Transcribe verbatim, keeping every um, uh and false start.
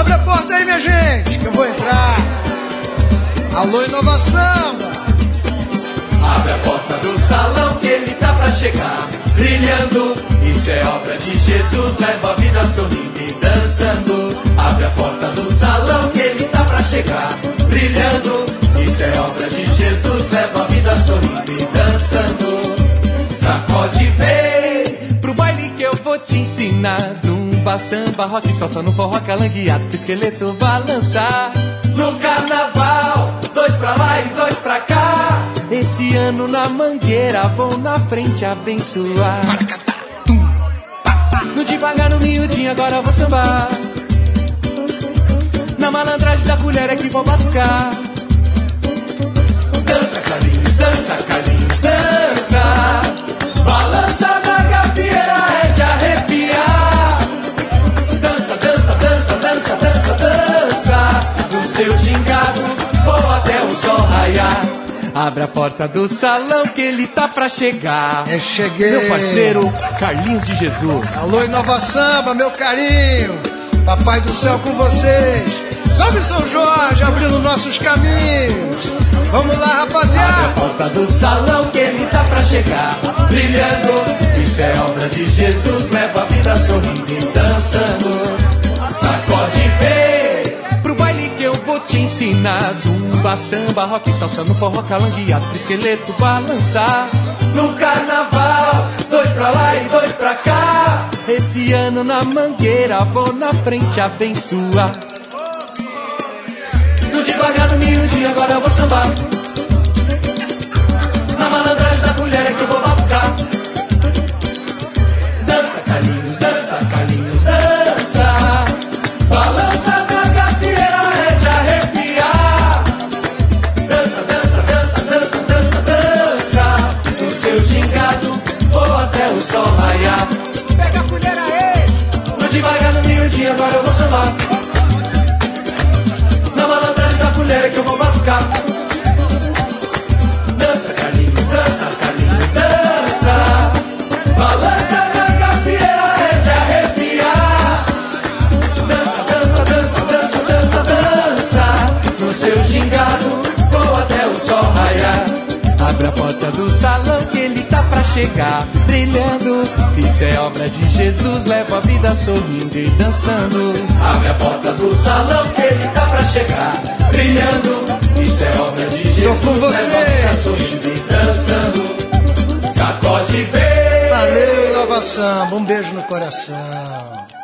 Abre a porta aí, minha gente, que eu vou entrar. Alô, Inova Samba. Abre a porta do salão que ele tá pra chegar, brilhando. Isso é obra de Jesus, leva a vida sorrindo e dançando. Abre a porta do salão que ele tá pra chegar, brilhando. Isso é obra de Jesus, leva a vida sorrindo e dançando. Sacode, vem pro baile que eu vou te ensinar. Zumba, samba, rock, salsa no forró, calangueado, pro esqueleto balançar. No carnaval, dois pra lá e dois pra cá. Esse ano na Mangueira vou na frente abençoar. No devagar, no miudinho, agora eu vou sambar. Na malandragem da colher é que vou batucar. Dança, Carlinhos, dança, Carlinhos, dança. Balança na gafieira é de arrepiar. Dança, dança, dança, dança, dança, dança. No seu gingado vou até o sol raiar. Abre a porta do salão que ele tá pra chegar. É, cheguei. Meu parceiro, Carlinhos de Jesus. Alô, Inova Samba, meu carinho. Papai do céu com vocês. Salve São Jorge, abrindo nossos caminhos. Vamos lá, rapaziada. Abre a porta do salão que ele tá pra chegar, brilhando. Isso é obra de Jesus, leva a vida sorrindo e dançando. Sacode vez pro baile que eu vou te ensinar. Zumba, samba, rock, salsa no forró, calangueado, pro esqueleto balançar. No carnaval, dois pra lá e dois pra cá. Esse ano na Mangueira vou na frente abençoar. No devagar, no miudinho, agora eu vou sambar. Na malandragem da colher é que eu vou batucar. Dança, Carlinhos, dança, Carlinhos, dança. Balança na gafieira é de arrepiar. Dança, dança, dança, dança, dança, dança. No seu gingado vou até o sol raiar. Pega a colher aí. No devagar, no miudinho, agora eu vou sambar. Na malandragem da colher é que eu vou batucar. Dança, Carlinhos, dança, Carlinhos, dança. Balança na gafieira é de arrepiar. Dança, dança, dança, dança, dança, dança. No seu gingado vou até o sol raiar. Abre a porta do salão que ele tá pra chegar, brilhando. Isso é obra de Jesus, leva a vida sorrindo e dançando. Abre a porta do salão que ele tá pra chegar, brilhando. Isso é obra de Jesus, leva a vida sorrindo e dançando. Sacode, vem. Valeu, Inova Samba, um beijo no coração.